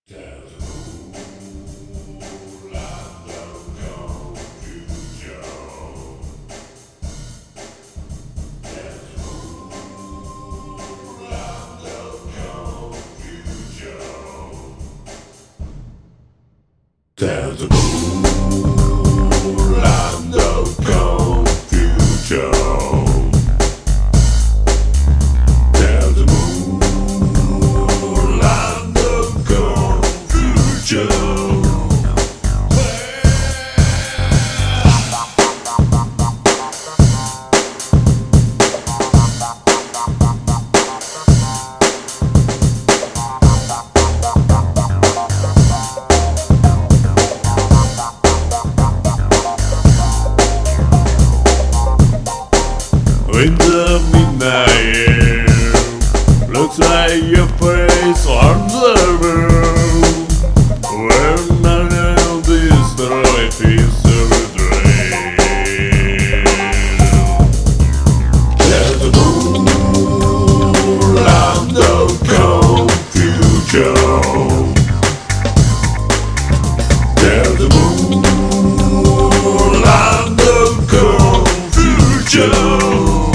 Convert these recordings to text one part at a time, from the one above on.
There's a land of confusion. There's a land of confusion. There's a land of confusion. There's a land of confusion. In the midnight air, looks like your face on the room. Where none of this life is a dream. There's a land of confusion. There's a land of confusion.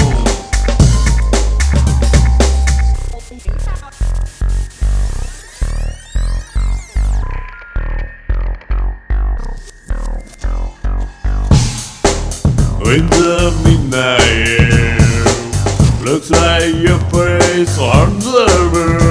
In the midnight air, looks like your face on the roof.